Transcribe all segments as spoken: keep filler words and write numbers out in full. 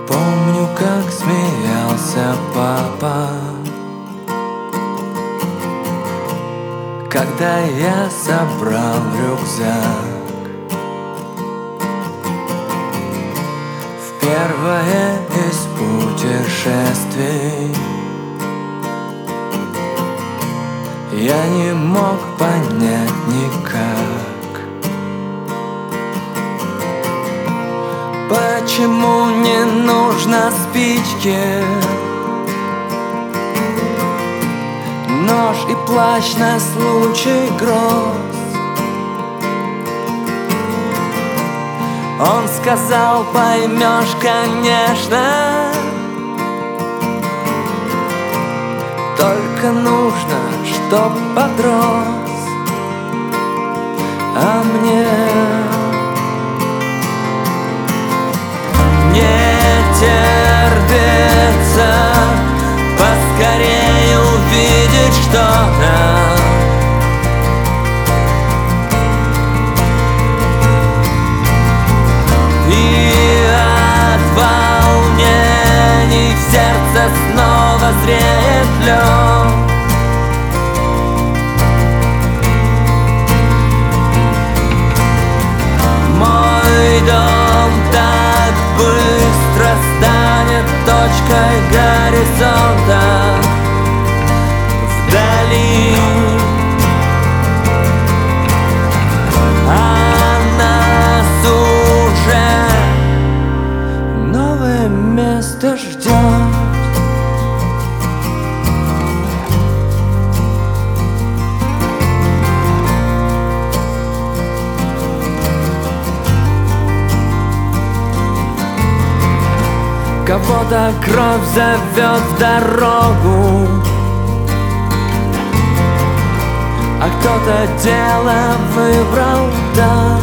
Помню, как смеялся папа, когда я собрал рюкзак в первое из путешествий. Я не мог понять никак, почему не нужно спички, нож и плащ на случай гроз. Он сказал: поймешь, конечно, только нужно, чтоб подрос. А мне не терпится поскорее увидеть что-то. И от волнений в сердце снова зреет лед. Мой дом так быстро станет точкой горизонта вдали. А нас уже новое место ждет. Кого-то кровь зовет в дорогу, а кто-то дело выбрал так,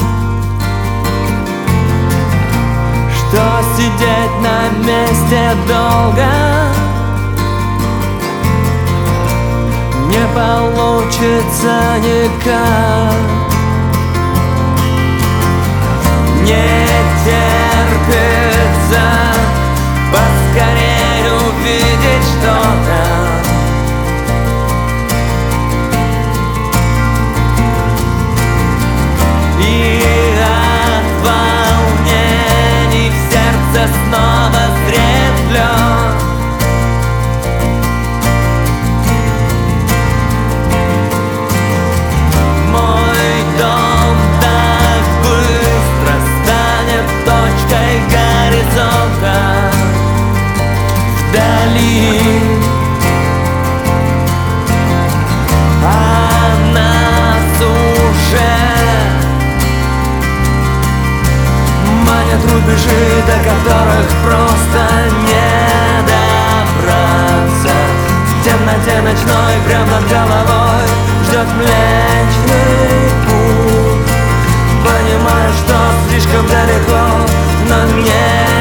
что сидеть на месте долго не получится никак. Не терпится поскорее увидеть что-то. И от волнений в сердце снова зреет лед. Мой дом так быстро станет точкой горизонта вдали. А нас уже манят рубежи, до которых просто не добраться. В темноте ночной прямо над головой ждет Млечный Путь. Понимаю, что слишком далеко, но не